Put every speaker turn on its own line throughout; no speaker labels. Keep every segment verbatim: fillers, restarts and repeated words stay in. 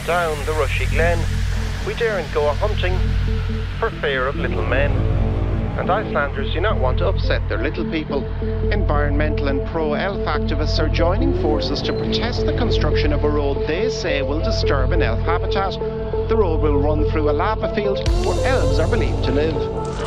down the rushy glen, we daren't go a-hunting for fear of little men. And Icelanders do not want to upset their little people. Environmental and pro-elf activists are joining forces to protest the construction of a road they say will disturb an elf habitat. The road will run through a lava field where elves are believed to live.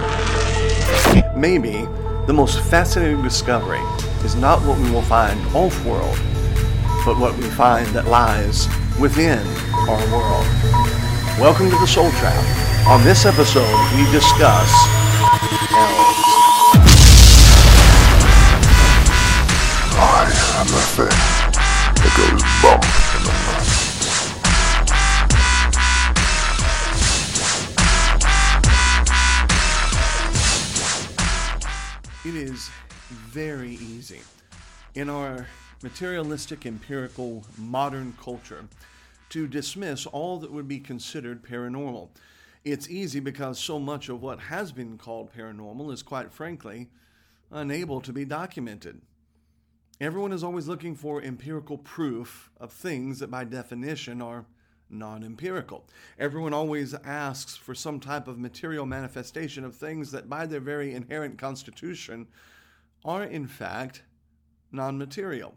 Maybe the most fascinating discovery is not what we will find off-world, but what we find that lies within our world. Welcome to the Soul Trap. On this episode, we discuss elves.
I am the thing that goes bump in the night.
It is very easy in our materialistic, empirical, modern culture to dismiss all that would be considered paranormal. It's easy because so much of what has been called paranormal is, quite frankly, unable to be documented. Everyone is always looking for empirical proof of things that by definition are non-empirical. Everyone always asks for some type of material manifestation of things that by their very inherent constitution are in fact non-material.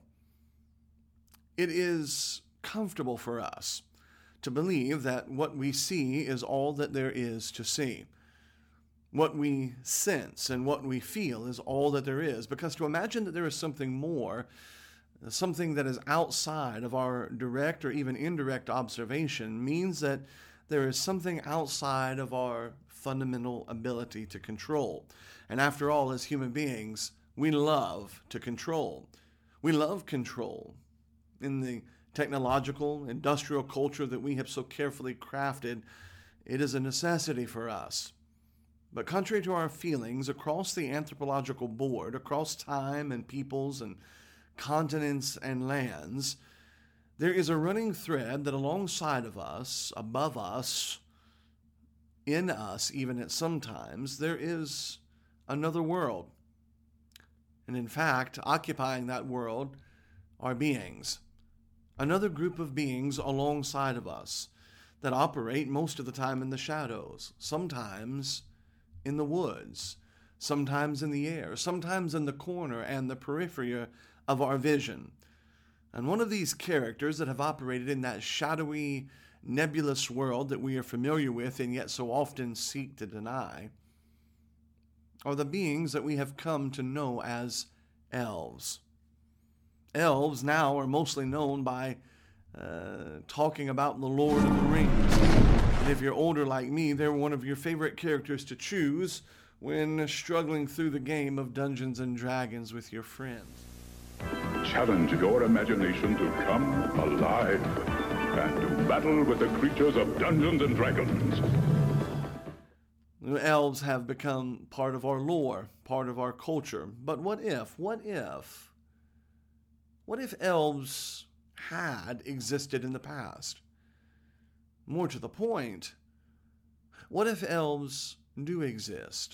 It is comfortable for us to believe that what we see is all that there is to see. What we sense and what we feel is all that there is, because to imagine that there is something more, something that is outside of our direct or even indirect observation, means that there is something outside of our fundamental ability to control. And after all, as human beings, we love to control. We love control. In the technological, industrial culture that we have so carefully crafted, it is a necessity for us. But contrary to our feelings, across the anthropological board, across time and peoples and continents and lands, there is a running thread that alongside of us, above us, in us, even at some times, there is another world. And in fact, occupying that world are beings. Another group of beings alongside of us that operate most of the time in the shadows, sometimes in the woods, sometimes in the air, sometimes in the corner and the periphery of our vision. And one of these characters that have operated in that shadowy, nebulous world that we are familiar with and yet so often seek to deny are the beings that we have come to know as elves. Elves now are mostly known by uh, talking about the Lord of the Rings. And if you're older like me, they're one of your favorite characters to choose when struggling through the game of Dungeons and Dragons with your friends.
Challenge your imagination to come alive and to battle with the creatures of Dungeons and Dragons.
Elves have become part of our lore, part of our culture. But what if, what if, what if elves had existed in the past? More to the point, what if elves do exist?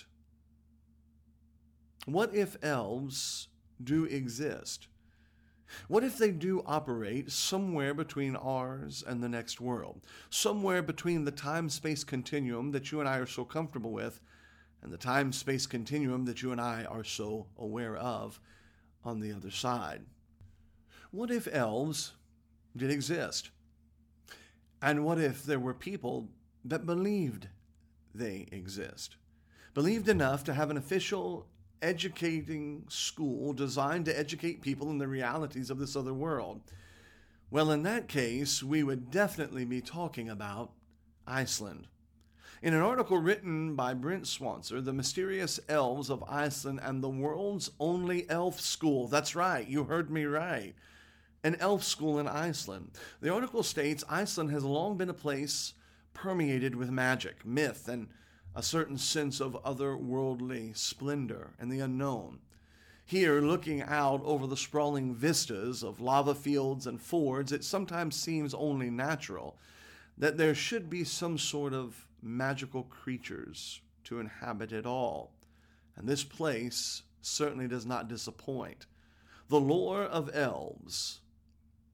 What if elves do exist? What if they do operate somewhere between ours and the next world? Somewhere between the time-space continuum that you and I are so comfortable with and the time-space continuum that you and I are so aware of on the other side. What if elves did exist? And what if there were people that believed they exist? Believed enough to have an official educating school designed to educate people in the realities of this other world? Well, in that case, we would definitely be talking about Iceland. In an article written by Brent Swancer, The Mysterious Elves of Iceland and the World's Only Elf School. That's right, you heard me right. An elf school in Iceland. The article states Iceland has long been a place permeated with magic, myth, and a certain sense of otherworldly splendor and the unknown. Here, looking out over the sprawling vistas of lava fields and fords, it sometimes seems only natural that there should be some sort of magical creatures to inhabit it all. And this place certainly does not disappoint. The lore of elves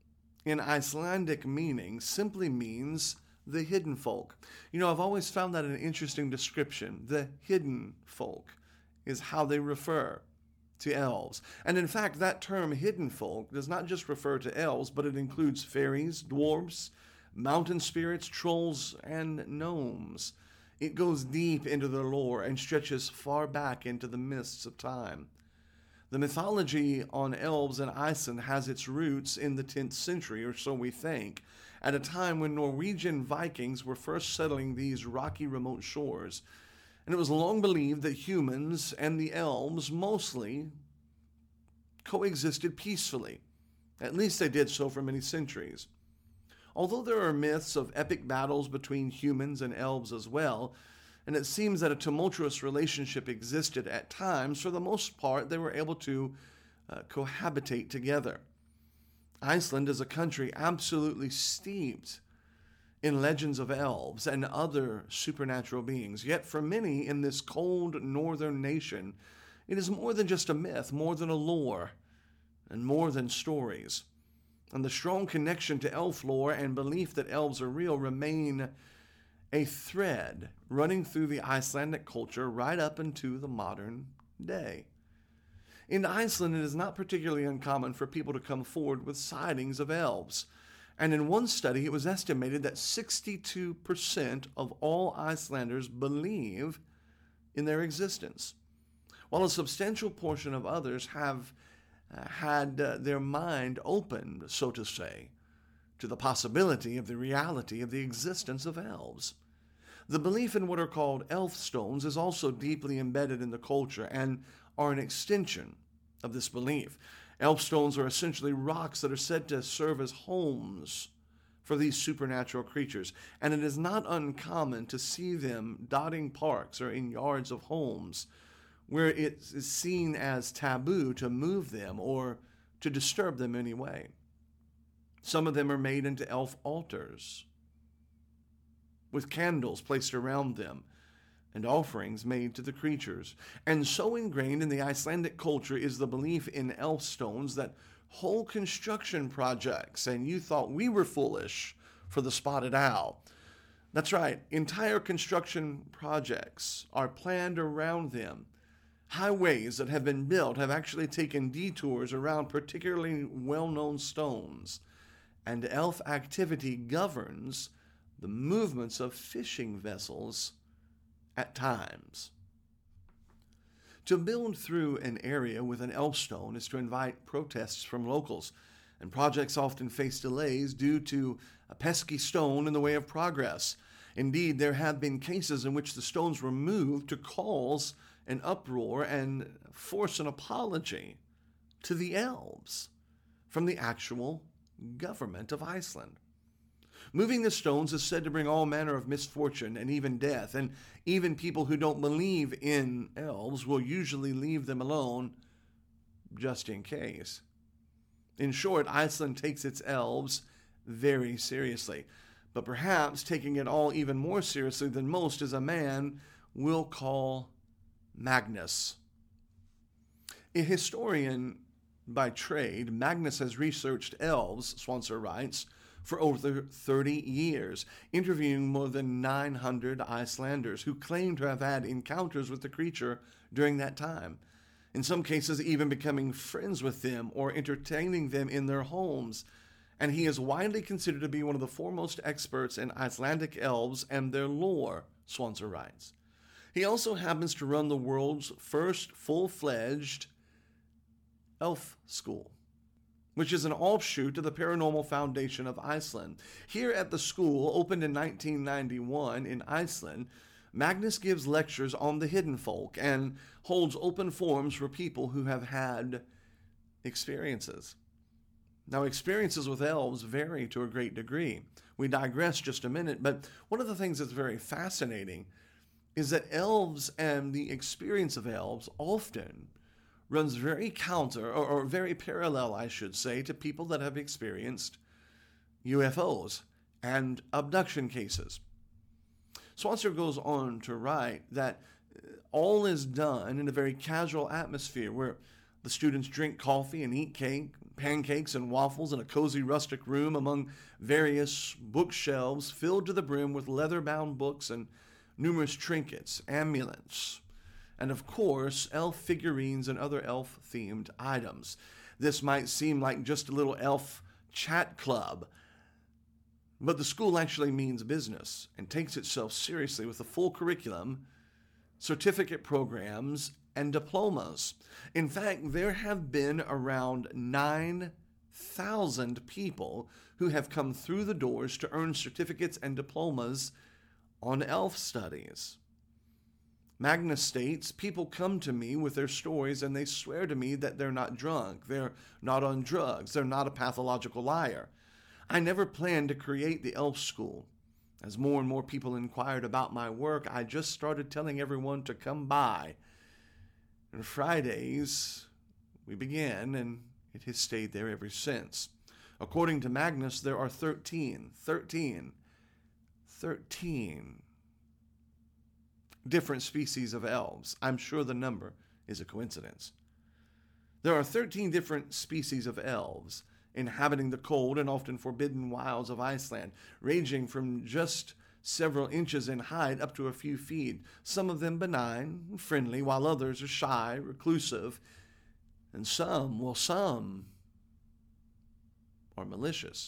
in Icelandic meaning simply means the hidden folk. You know, I've always found that an interesting description. The hidden folk is how they refer to elves. And in fact, that term hidden folk does not just refer to elves, but it includes fairies, dwarves, mountain spirits, trolls, and gnomes. It goes deep into their lore and stretches far back into the mists of time. The mythology on elves in Iceland has its roots in the tenth century, or so we think, at a time when Norwegian Vikings were first settling these rocky remote shores. And it was long believed that humans and the elves mostly coexisted peacefully. At least they did so for many centuries. Although there are myths of epic battles between humans and elves as well, and it seems that a tumultuous relationship existed at times, for the most part they were able to uh, cohabitate together. Iceland is a country absolutely steeped in legends of elves and other supernatural beings. Yet for many in this cold northern nation, it is more than just a myth, more than a lore, and more than stories. And the strong connection to elf lore and belief that elves are real remain a thread running through the Icelandic culture right up into the modern day. In Iceland, it is not particularly uncommon for people to come forward with sightings of elves. And in one study, it was estimated that sixty-two percent of all Icelanders believe in their existence, while a substantial portion of others have uh, had uh, their mind opened, so to say, to the possibility of the reality of the existence of elves. The belief in what are called elf stones is also deeply embedded in the culture and are an extension of this belief. Elf stones are essentially rocks that are said to serve as homes for these supernatural creatures, and it is not uncommon to see them dotting parks or in yards of homes where it is seen as taboo to move them or to disturb them anyway. Some of them are made into elf altars with candles placed around them and offerings made to the creatures. And so ingrained in the Icelandic culture is the belief in elf stones that whole construction projects, and you thought we were foolish for the spotted owl. That's right, entire construction projects are planned around them. Highways that have been built have actually taken detours around particularly well-known stones, and elf activity governs the movements of fishing vessels at times. To build through an area with an elf stone is to invite protests from locals, and projects often face delays due to a pesky stone in the way of progress. Indeed, there have been cases in which the stones were moved to cause an uproar and force an apology to the elves from the actual government of Iceland. Moving the stones is said to bring all manner of misfortune and even death, and even people who don't believe in elves will usually leave them alone just in case. In short, Iceland takes its elves very seriously, but perhaps taking it all even more seriously than most is a man we'll call Magnus. A historian by trade, Magnus has researched elves, Swanser writes, for over thirty years, interviewing more than nine hundred Icelanders who claim to have had encounters with the creature during that time, in some cases even becoming friends with them or entertaining them in their homes. And he is widely considered to be one of the foremost experts in Icelandic elves and their lore, Swanser writes. He also happens to run the world's first full-fledged elf school, which is an offshoot of the Paranormal Foundation of Iceland. Here at the school, opened in nineteen ninety-one in Iceland, Magnus gives lectures on the hidden folk and holds open forums for people who have had experiences. Now, experiences with elves vary to a great degree. We digress just a minute, but one of the things that's very fascinating is that elves and the experience of elves often runs very counter, or, or very parallel, I should say, to people that have experienced U F Os and abduction cases. Swanser goes on to write that all is done in a very casual atmosphere where the students drink coffee and eat cake, pancakes and waffles in a cozy rustic room among various bookshelves filled to the brim with leather-bound books and numerous trinkets, amulets, and of course, elf figurines and other elf-themed items. This might seem like just a little elf chat club, but the school actually means business and takes itself seriously with a full curriculum, certificate programs, and diplomas. In fact, there have been around nine thousand people who have come through the doors to earn certificates and diplomas on elf studies. Magnus states, people come to me with their stories and they swear to me that they're not drunk, they're not on drugs, they're not a pathological liar. I never planned to create the elf school. As more and more people inquired about my work, I just started telling everyone to come by. And Fridays, we began, and it has stayed there ever since. According to Magnus, there are thirteen, thirteen, thirteen different species of elves. I'm sure the number is a coincidence. There are thirteen different species of elves inhabiting the cold and often forbidden wilds of Iceland, ranging from just several inches in height up to a few feet, some of them benign and friendly, while others are shy, reclusive, and some, well, some are malicious.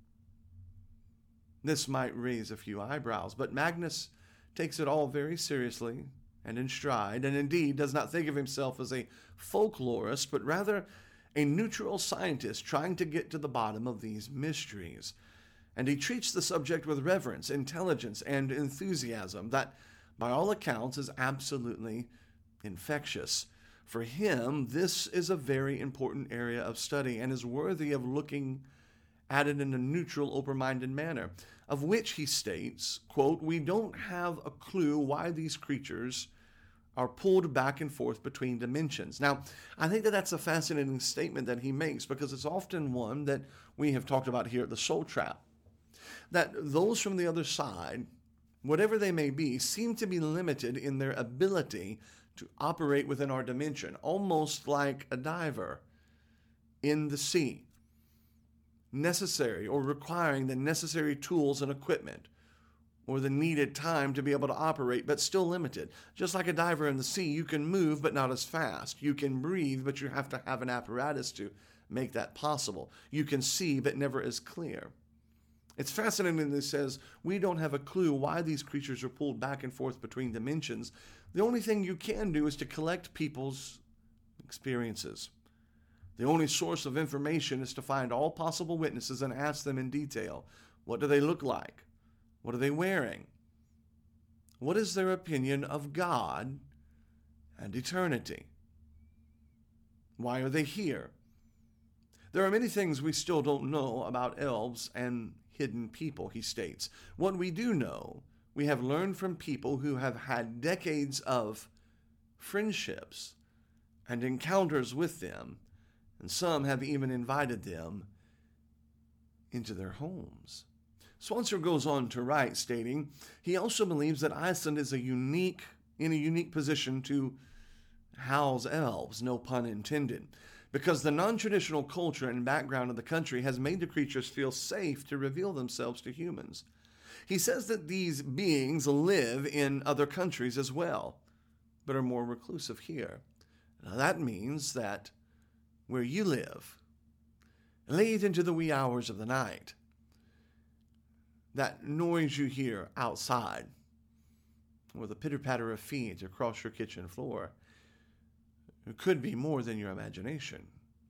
This might raise a few eyebrows, but Magnus takes it all very seriously and in stride, and indeed does not think of himself as a folklorist, but rather a neutral scientist trying to get to the bottom of these mysteries. And he treats the subject with reverence, intelligence, and enthusiasm that, by all accounts, is absolutely infectious. For him, this is a very important area of study and is worthy of looking at it in a neutral, open-minded manner, of which he states, quote, we don't have a clue why these creatures are pulled back and forth between dimensions. Now, I think that that's a fascinating statement that he makes, because it's often one that we have talked about here at the Soul Trap, that those from the other side, whatever they may be, seem to be limited in their ability to operate within our dimension, almost like a diver in the sea, necessary or requiring the necessary tools and equipment or the needed time to be able to operate, but still limited. Just like a diver in the sea, you can move, but not as fast. You can breathe, but you have to have an apparatus to make that possible. You can see, but never as clear. It's fascinating that it says, we don't have a clue why these creatures are pulled back and forth between dimensions. The only thing you can do is to collect people's experiences. The only source of information is to find all possible witnesses and ask them in detail. What do they look like? What are they wearing? What is their opinion of God and eternity? Why are they here? There are many things we still don't know about elves and hidden people, he states. What we do know, we have learned from people who have had decades of friendships and encounters with them, and some have even invited them into their homes. Swanser goes on to write, stating, he also believes that Iceland is a unique, in a unique position to house elves, no pun intended, because the non-traditional culture and background of the country has made the creatures feel safe to reveal themselves to humans. He says that these beings live in other countries as well, but are more reclusive here. Now that means that where you live, late into the wee hours of the night, that noise you hear outside, or the pitter-patter of feet across your kitchen floor, it could be more than your imagination.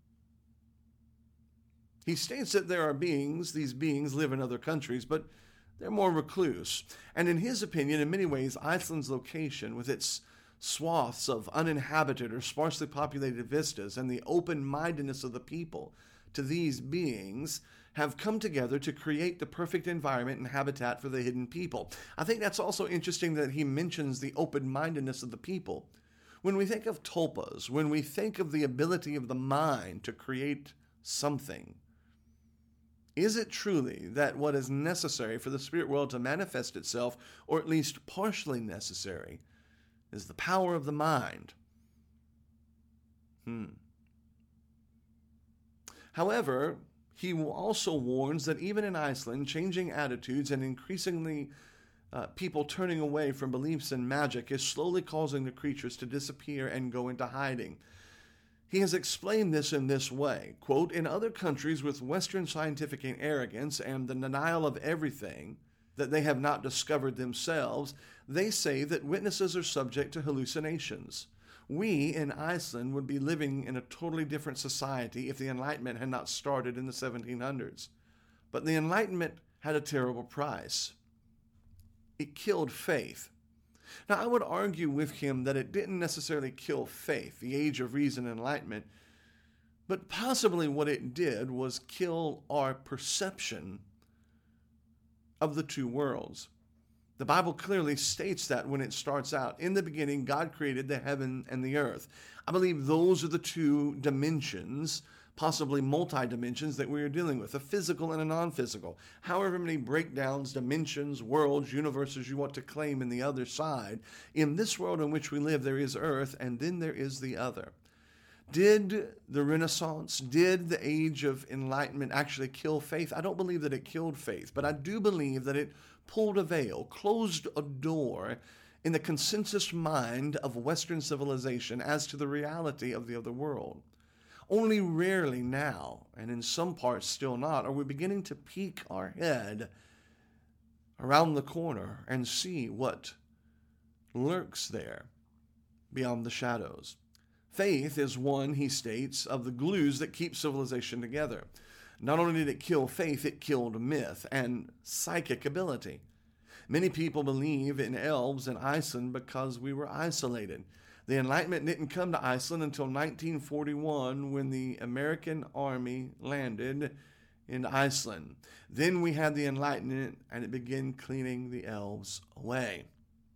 He states that there are beings, these beings live in other countries, but they're more recluse. And in his opinion, in many ways, Iceland's location, with its swaths of uninhabited or sparsely populated vistas and the open-mindedness of the people to these beings, have come together to create the perfect environment and habitat for the hidden people. I think that's also interesting that he mentions the open-mindedness of the people. When we think of tulpas, when we think of the ability of the mind to create something, is it truly that what is necessary for the spirit world to manifest itself, or at least partially necessary, is the power of the mind? Hmm. However, he also warns that even in Iceland, changing attitudes and increasingly uh, people turning away from beliefs in magic is slowly causing the creatures to disappear and go into hiding. He has explained this in this way, quote, "In other countries with Western scientific arrogance and the denial of everything that they have not discovered themselves, they say that witnesses are subject to hallucinations. We in Iceland would be living in a totally different society if the Enlightenment had not started in the seventeen hundreds. But the Enlightenment had a terrible price. It killed faith." Now, I would argue with him that it didn't necessarily kill faith, the age of reason and enlightenment, but possibly what it did was kill our perception of the two worlds. The Bible clearly states that when it starts out, in the beginning, God created the heaven and the earth. I believe those are the two dimensions, possibly multi-dimensions, that we are dealing with, a physical and a non-physical. However many breakdowns, dimensions, worlds, universes you want to claim in the other side, in this world in which we live, there is earth, and then there is the other. Did the Renaissance, did the age of enlightenment actually kill faith? I don't believe that it killed faith, but I do believe that it pulled a veil, closed a door in the consensus mind of Western civilization as to the reality of the other world. Only rarely now, and in some parts still not, are we beginning to peek our head around the corner and see what lurks there beyond the shadows. Faith is one, he states, of the glues that keep civilization together. Not only did it kill faith, it killed myth and psychic ability. Many people believe in elves in Iceland because we were isolated. The Enlightenment didn't come to Iceland until nineteen forty-one when the American army landed in Iceland. Then we had the Enlightenment and it began cleaning the elves away.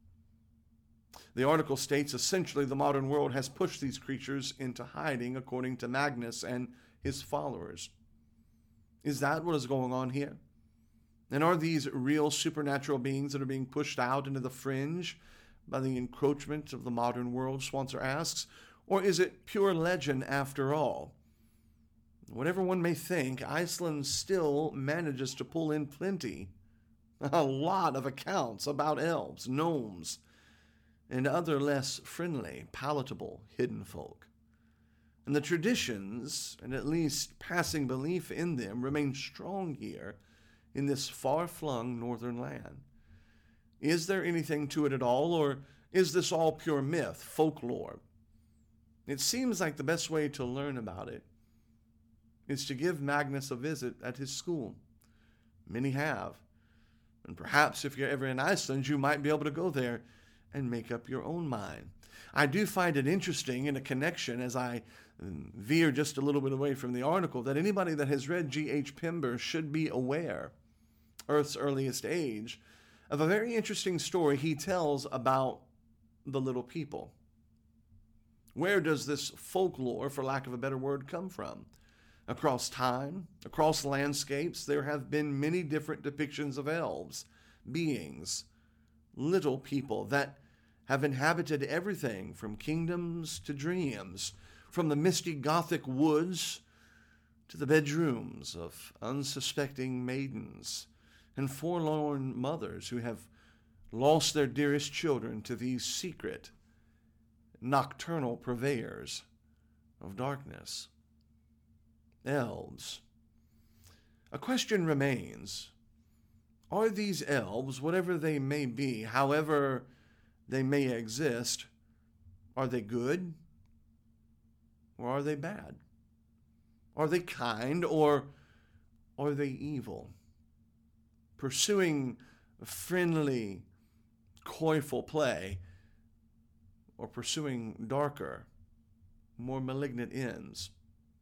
The article states essentially the modern world has pushed these creatures into hiding according to Magnus and his followers. Is that what is going on here? And are these real supernatural beings that are being pushed out into the fringe by the encroachment of the modern world, Swanser asks? Or is it pure legend after all? Whatever one may think, Iceland still manages to pull in plenty, a lot of accounts about elves, gnomes, and other less friendly, palatable hidden folk. And the traditions, and at least passing belief in them, remain strong here in this far-flung northern land. Is there anything to it at all, or is this all pure myth, folklore? It seems like the best way to learn about it is to give Magnus a visit at his school. Many have. And perhaps if you're ever in Iceland, you might be able to go there and make up your own mind. I do find it interesting in a connection, as I veer just a little bit away from the article, that anybody that has read G H Pember should be aware, Earth's Earliest Age, of a very interesting story he tells about the little people. Where does this folklore, for lack of a better word, come from? Across time, across landscapes, there have been many different depictions of elves, beings, little people that have inhabited everything from kingdoms to dreams, from the misty Gothic woods to the bedrooms of unsuspecting maidens and forlorn mothers who have lost their dearest children to these secret, nocturnal purveyors of darkness. Elves. A question remains. Are these elves, whatever they may be, however they may exist, are they good or are they bad? Are they kind or are they evil? Pursuing friendly, coyful play or pursuing darker, more malignant ends?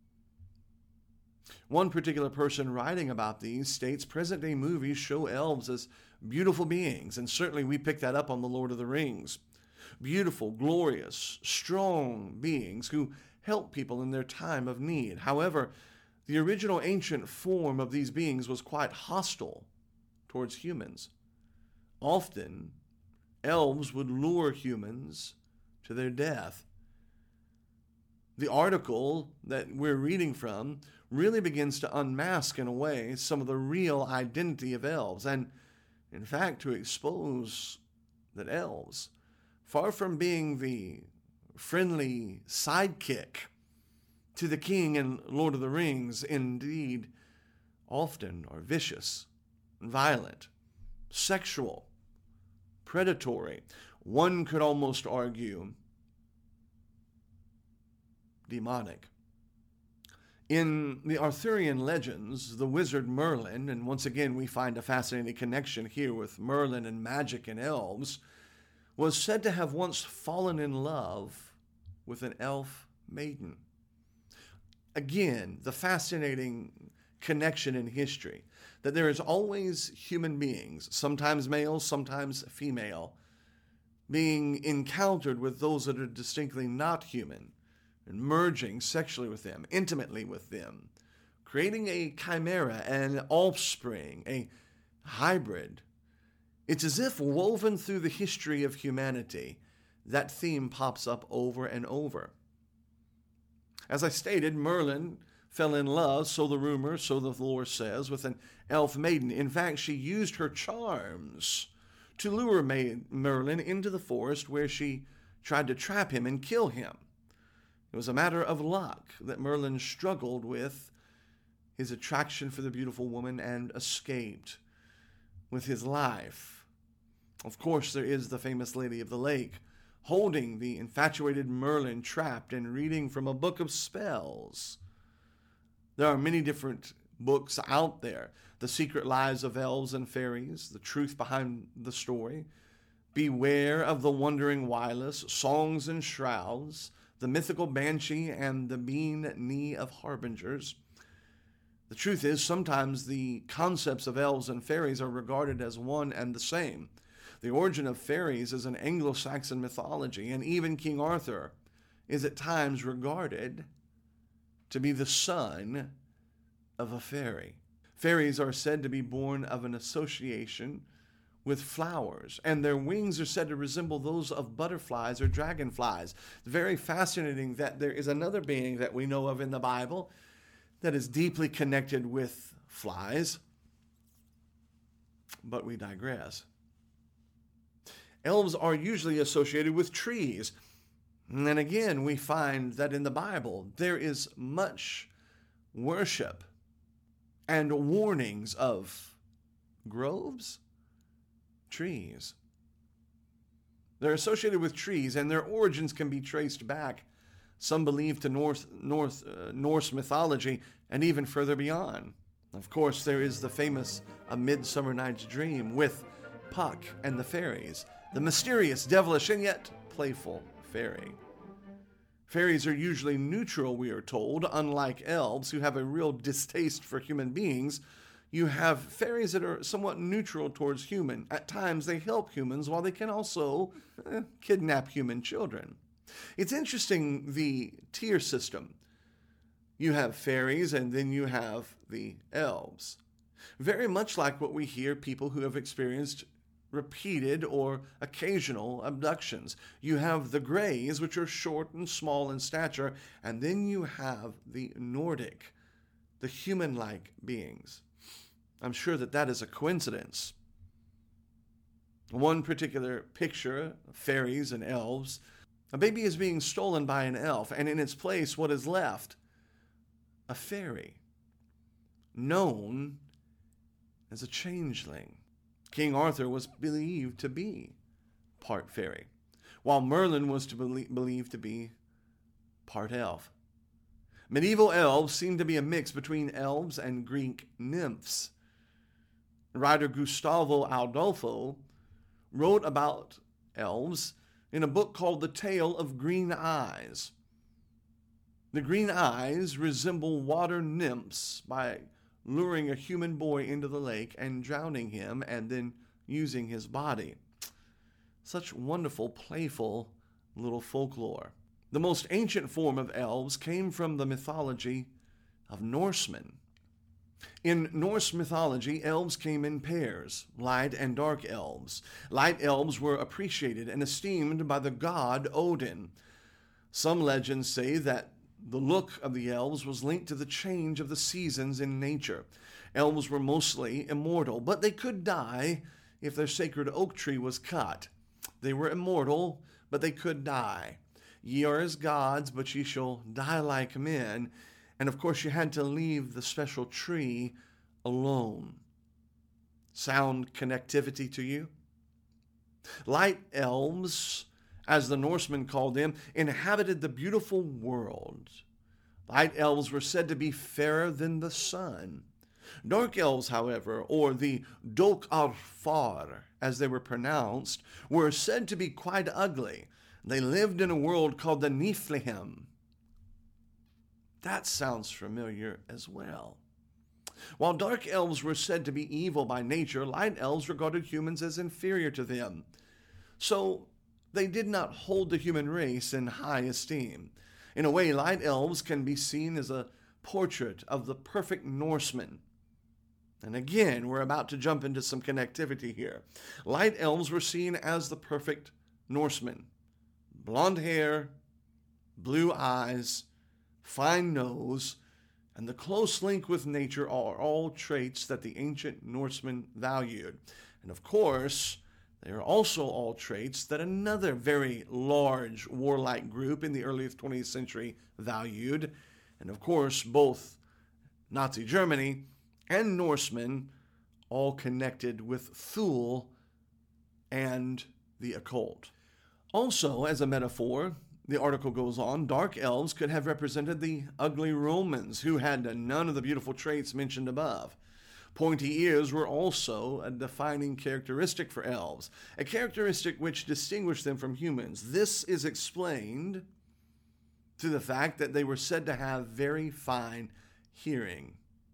One particular person writing about these states present-day movies show elves as beautiful beings, and certainly we pick that up on The Lord of the Rings. Beautiful, glorious, strong beings who help people in their time of need. However, the original ancient form of these beings was quite hostile towards humans. Often, elves would lure humans to their death. The article that we're reading from really begins to unmask, in a way, some of the real identity of elves, and, in fact, to expose that elves, far from being the friendly sidekick to the king in Lord of the Rings, indeed, often are vicious, violent, sexual, predatory. One could almost argue demonic. In the Arthurian legends, the wizard Merlin, and once again we find a fascinating connection here with Merlin and magic and elves, was said to have once fallen in love with an elf maiden. Again, the fascinating connection in history, that there is always human beings, sometimes male, sometimes female, being encountered with those that are distinctly not human, and merging sexually with them, intimately with them, creating a chimera, an offspring, a hybrid. It's as if woven through the history of humanity, that theme pops up over and over. As I stated, Merlin fell in love, so the rumor, so the lore says, with an elf maiden. In fact, she used her charms to lure Merlin into the forest, where she tried to trap him and kill him. It was a matter of luck that Merlin struggled with his attraction for the beautiful woman and escaped with his life. Of course, there is the famous Lady of the Lake, holding the infatuated Merlin trapped and reading from a book of spells. There are many different books out there. The Secret Lives of Elves and Fairies, The Truth Behind the Story, Beware of the Wandering Wireless, Songs and Shrouds, The Mythical Banshee, and The Bean Knee of Harbingers. The truth is, sometimes the concepts of elves and fairies are regarded as one and the same. The origin of fairies is an Anglo-Saxon mythology, and even King Arthur is at times regarded to be the son of a fairy. Fairies are said to be born of an association with flowers, and their wings are said to resemble those of butterflies or dragonflies. It's very fascinating that there is another being that we know of in the Bible that is deeply connected with flies, but we digress. Elves are usually associated with trees. And again, we find that in the Bible, there is much worship and warnings of groves, trees. They're associated with trees, and their origins can be traced back, some believe, to North, North, uh, Norse mythology and even further beyond. Of course, there is the famous A Midsummer Night's Dream with Puck and the fairies, the mysterious, devilish, and yet playful fairy. Fairies are usually neutral, we are told. Unlike elves, who have a real distaste for human beings, you have fairies that are somewhat neutral towards human. At times, they help humans, while they can also eh, kidnap human children. It's interesting, the tier system. You have fairies, and then you have the elves. Very much like what we hear people who have experienced repeated or occasional abductions. You have the Greys, which are short and small in stature, and then you have the Nordic, the human-like beings. I'm sure that that is a coincidence. One particular picture, fairies and elves, a baby is being stolen by an elf, and in its place, what is left? A fairy, known as a changeling. King Arthur was believed to be part fairy, while Merlin was to be believed to be part elf. Medieval elves seem to be a mix between elves and Greek nymphs. Writer Gustavo Adolfo wrote about elves in a book called The Tale of Green Eyes. The green eyes resemble water nymphs by luring a human boy into the lake and drowning him and then using his body. Such wonderful, playful little folklore. The most ancient form of elves came from the mythology of Norsemen. In Norse mythology, elves came in pairs, light and dark elves. Light elves were appreciated and esteemed by the god Odin. Some legends say that The look of the elves was linked to the change of the seasons in nature. Elves were mostly immortal, but they could die if their sacred oak tree was cut. They were immortal, but they could die. Ye are as gods, but ye shall die like men. And of course, you had to leave the special tree alone. Sound connectivity to you? Light elves, as the Norsemen called them, inhabited the beautiful world. Light elves were said to be fairer than the sun. Dark elves, however, or the Dök-ar-far, as they were pronounced, were said to be quite ugly. They lived in a world called the Niflheim. That sounds familiar as well. While dark elves were said to be evil by nature, light elves regarded humans as inferior to them. So they did not hold the human race in high esteem. In a way, light elves can be seen as a portrait of the perfect Norseman. And again, we're about to jump into some connectivity here. Light elves were seen as the perfect Norseman. Blonde hair, blue eyes, fine nose, and the close link with nature are all traits that the ancient Norsemen valued. And of course, they are also all traits that another very large warlike group in the early twentieth century valued. And of course, both Nazi Germany and Norsemen all connected with Thule and the occult. Also, as a metaphor, the article goes on, dark elves could have represented the ugly Romans, who had none of the beautiful traits mentioned above. Pointy ears were also a defining characteristic for elves, a characteristic which distinguished them from humans. This is explained through the fact that they were said to have very fine hearing.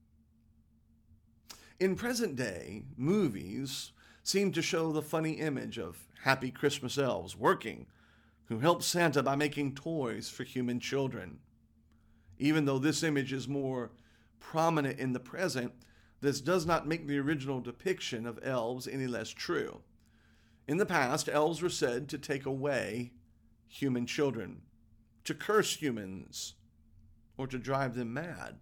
In present day, movies seem to show the funny image of happy Christmas elves working, who help Santa by making toys for human children. Even though this image is more prominent in the present, this does not make the original depiction of elves any less true. In the past, elves were said to take away human children, to curse humans, or to drive them mad.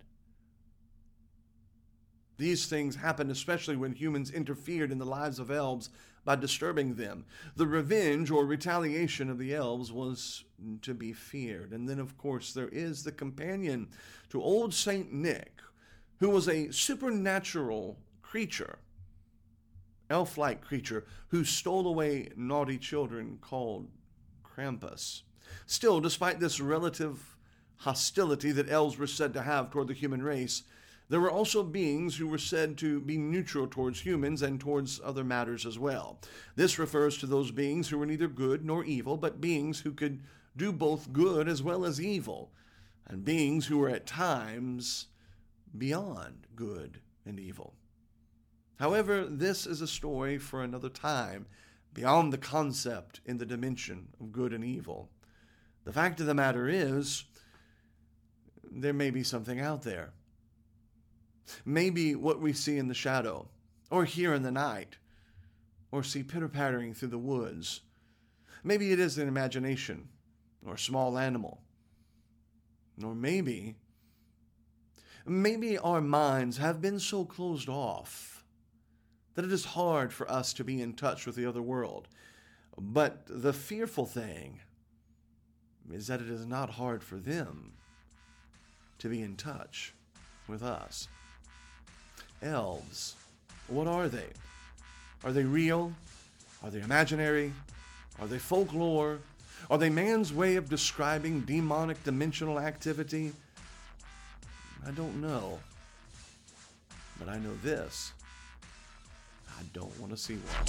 These things happened especially when humans interfered in the lives of elves by disturbing them. The revenge or retaliation of the elves was to be feared. And then, of course, there is the companion to old Saint Nick, who was a supernatural creature, elf-like creature, who stole away naughty children called Krampus. Still, despite this relative hostility that elves were said to have toward the human race, there were also beings who were said to be neutral towards humans and towards other matters as well. This refers to those beings who were neither good nor evil, but beings who could do both good as well as evil, and beings who were at times beyond good and evil. However, this is a story for another time, beyond the concept in the dimension of good and evil. The fact of the matter is, there may be something out there. Maybe what we see in the shadow, or hear in the night, or see pitter-pattering through the woods. Maybe it is an imagination, or a small animal. Or maybe, maybe our minds have been so closed off that it is hard for us to be in touch with the other world. But the fearful thing is that it is not hard for them to be in touch with us. Elves, what are they? Are they real? Are they imaginary? Are they folklore? Are they man's way of describing demonic dimensional activity? I don't know. But I know this. I don't want to see one.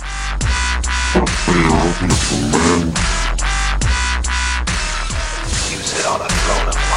You sit on a throne of